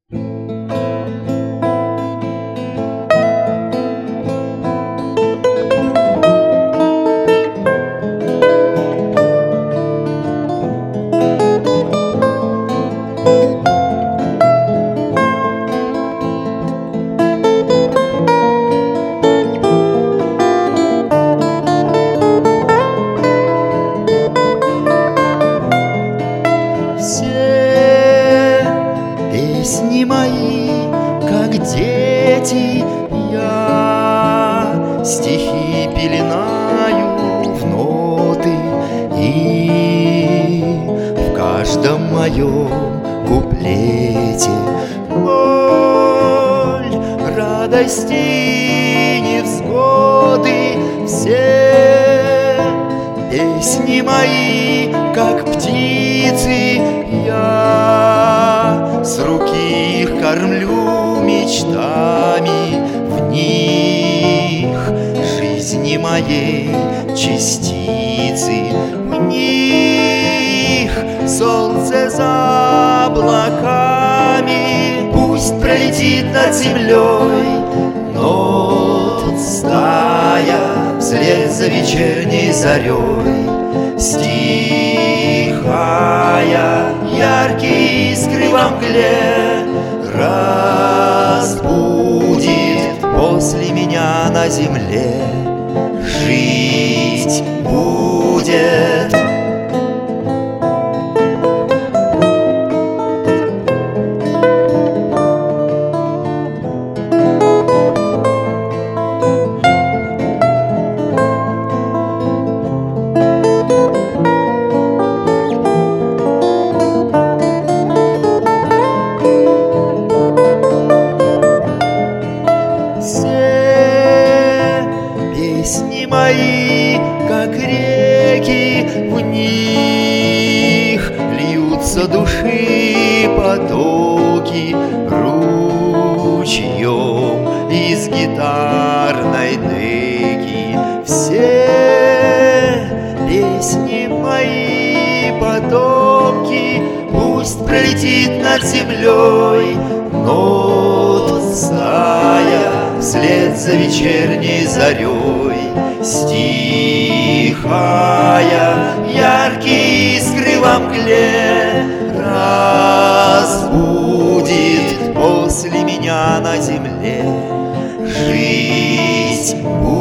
Песни мои, как дети, я стихи пеленаю в ноты, и в каждом моем куплете боль, радости, невзгоды. Все песни мои, как птицы, я с руки их кормлю мечтами, в них жизни моей частицы, в них солнце за облаками. Пусть пролетит над землей нот стая вслед за вечерней зарей, стихая яркие искры во мгле, разбудит после меня на земле. Жить будет. Песни мои, как реки, в них льются души потоки ручьем из гитарной деки. Все песни мои потоки, пусть пролетит над землей нот стая вслед за вечерней зарей, стихая яркие искры во мгле, разбудит после меня на земле. Жизнь будет.